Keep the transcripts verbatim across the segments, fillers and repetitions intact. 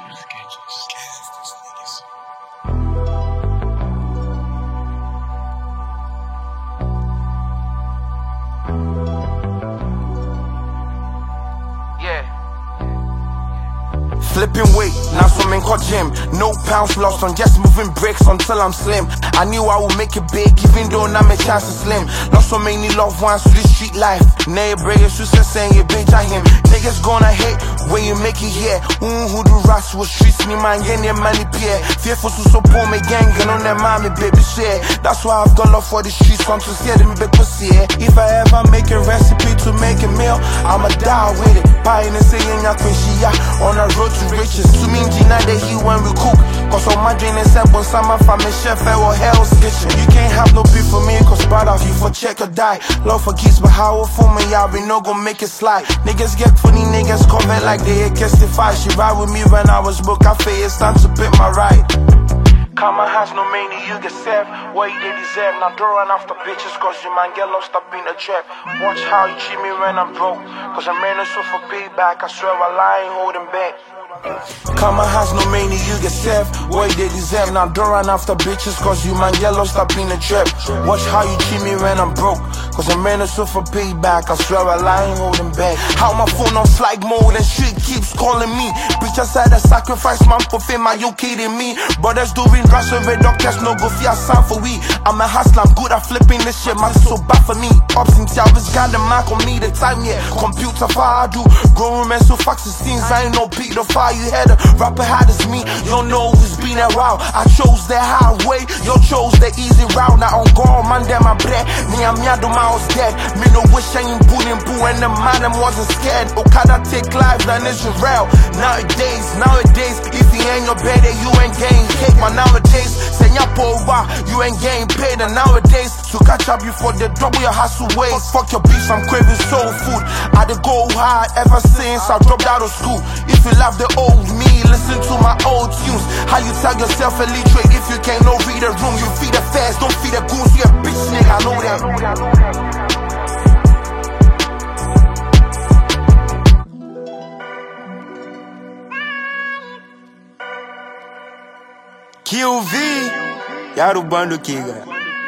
Flipping weight, now swimming called gym. No pounds lost on just moving bricks until I'm slim. I knew I would make it big, even though now my chance is slim. Lost so many loved ones to this street life. Nay, breakers, you said saying you bitch at him. Niggas gonna hate when you make it here. Mm, who do rats with streets, me man, get near money peer. Fearful to support me gang, get on that mommy, baby, share. That's why I've got love for the streets, want to see them big pussy. If I ever make a recipe to make a meal, I'ma die with it. Buying and saying, ya on a road to riches. To me, Gina, they heat when we cook. Cause all my dream is simple, summer family chef, or Hell's Kitchen. You can't have no beef for me, cause part of you for check or die. Love for keys, but how for me, y'all be no gon' make it slide. Niggas get funny, niggas comment like they testify. She ride with me when I was broke, I feel it's time to pick my ride. Karma has no meaning, you get served what you deserve. Now don't run after bitches, cause you might get lost up in a trap. Watch how you treat me when I'm broke, cause I'm running so for payback. I swear I lie, ain't holding back. Karma has no meaning, you get served what they deserve. Now don't run after bitches, cause you might get lost up in a trap. Watch how you treat me when I'm broke, cause I'm running so for payback. I swear I lie, ain't holding back. How my phone on flight mode and shit keeps calling me. Bitch, I said I sacrifice man for fame, are you kidding me? Brothers doing drugs with doctors, no go fear sound for we. I'm a hustler, I'm good at flipping this shit, man, so bad for me. Ups and Talbot's got the mark on me, the time, yeah. Computer fire, I do. Grown men so fax the scenes, I ain't no beat the fire. You had a rapper hard as me, you don't know who's been around. I chose the highway, you chose the easy route. Now on God, man, them my bread. Me, I'm yado, my house dead. Me no wish I ain't booing boo, and the man them wasn't scared. Okada take life, then it's real. Nowadays, nowadays, if you ain't your bed, you ain't getting cake. But nowadays, say ya power, you ain't getting paid. And nowadays, to catch up before they double your hustle ways. Fuck your beef, I'm craving soul food. I did go hard ever since I dropped out of school. If you love the old me, listen to my old tunes. How you tell yourself illiterate if you can't no read the room? You feed the fast, don't feed the goons. You a bitch nigga, I know that. Q V, yaro bando kiga,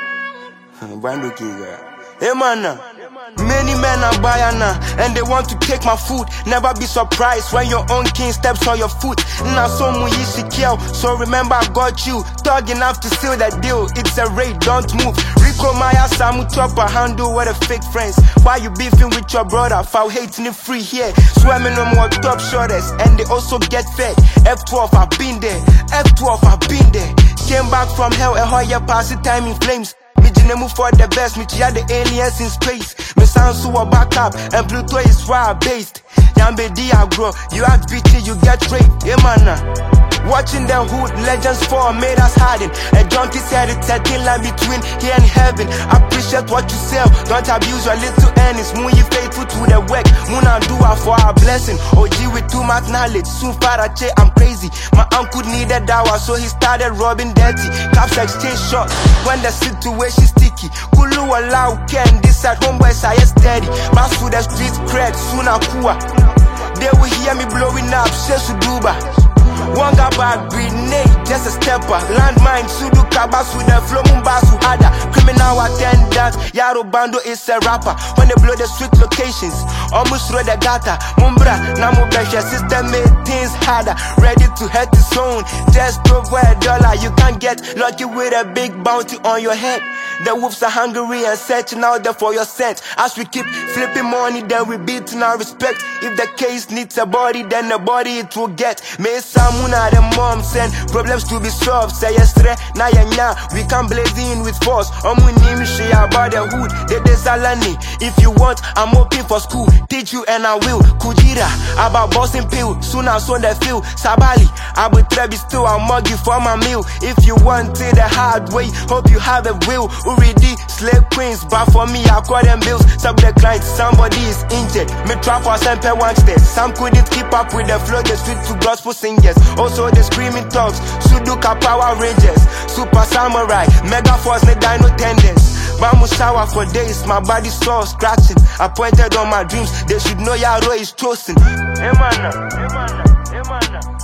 bando kiga. Hey man. Many men are bayana and they want to take my food. Never be surprised when your own king steps on your foot. Now so muyishi kill, so remember I got you. Thug enough to seal that deal. It's a raid, don't move. Rico Maya Samu chopper handle with a fake friends. Why you beefing with your brother? Foul hating it free here. Swimming no more top shoulders and they also get fed. F twelve I've been there. F twelve I've been there. Came back from hell a whole year past the time in flames. Me move for the best, me chia the aliens in space. Me sound so a backup, and Pluto is where I based. Yambe Diagro, you act bitchy, you get raped, yeah man. Watching the hood, legends fall made us harden. A junkie said it's a thin line between here and heaven. Appreciate what you sell, don't abuse your little earnings. Moon you faithful to the work, moon and do it for our blessing. O G with too much knowledge, soon Farache, I'm crazy. My uncle needed dawa, so he started robbing dirty. Cops exchange shots when the situation sticky. Kulu allow Ken, this at homeboys I steady. Mass to the street cred, soon akua. They will hear me blowing up, Shesu Duba. One got bad grenade, just a stepper. Landmine, Sudu Kabas with the flow Mumbasu Hada. Criminal attendant, Yaro Bando is a rapper. When they blow the street locations, almost throw the gata. Mumbra, Namu Besha system made things harder. Ready to head to zone, just over a dollar. You can't get lucky with a big bounty on your head. The wolves are hungry and searching out there for your scent. As we keep flipping money, then we beating our respect. If the case needs a body, then the body it will get. May Samuna the mom send problems to be solved. Say yesterday, now yeah, we can blaze in with force. Omunim share about the hood, the desalani. If you want, I'm open for school. Teach you and I will. Kujira, about bossing pill. Soon I saw the feel. Sabali, I will trebi still, I'll mug you for my meal. If you want it the hard way, hope you have a will. Already slave queens, but for me I call them bills. Sub the client, somebody is injured. Me trap for some per one step. Some couldn't keep up with the flow, the street to gospel singers. Also the screaming thugs, Sudoku Power Rangers, Super Samurai, Mega Force, the Dino Tenders. Bamu shower for days, my body sore scratching. I pointed on my dreams, they should know Yaro is chosen. Hey man, hey man, hey man.